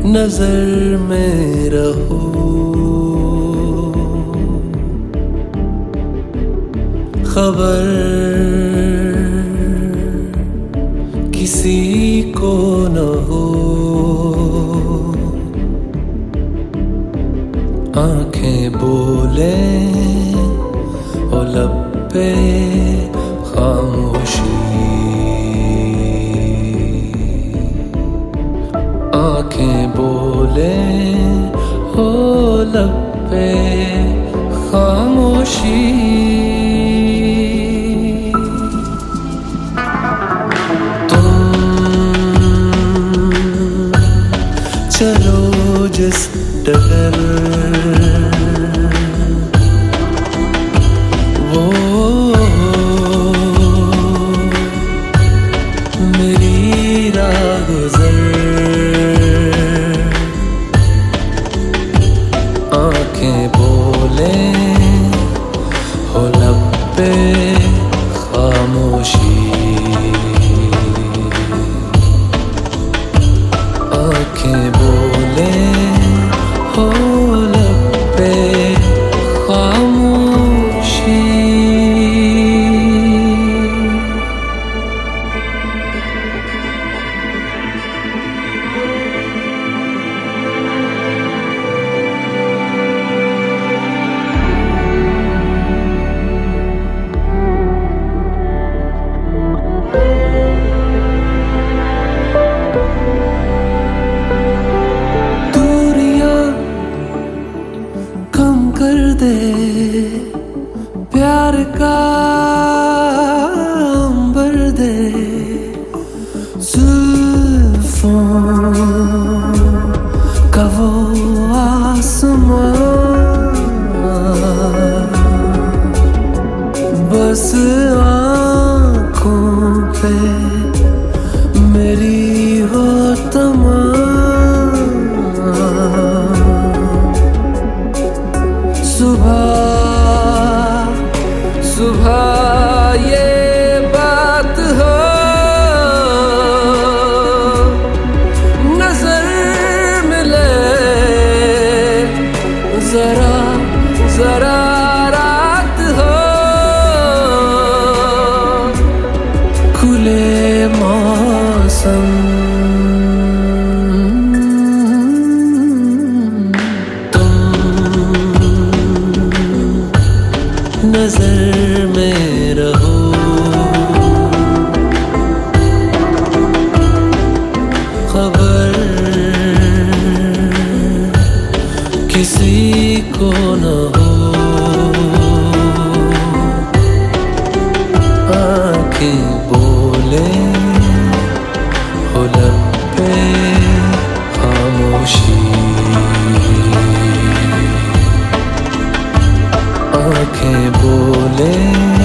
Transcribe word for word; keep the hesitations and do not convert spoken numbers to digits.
नजर में रहो, खबर किसी को न हो। आंखें बोले ओ लब पे खामोशी, आंखें बोले हो लब पे खामोशी। तुम चलो जिस डगर, वो मेरी राह गुज़र। आंखें बोले हो लब पे खामोशी, आंखें बोले हो लब पे खामोशी। कर दे प्यार का अंबर दे, जुल्फों का वो आसमां, बस आँखों पे मेरी हो तमा। सुबह सुबह ये बात हो, नजर मिले जरा जरा रात हो, खुले मौसम नजर में रहो, खबर किसी को न हो। आंखें बोले हो लब पे खामोशी, आंखें बोले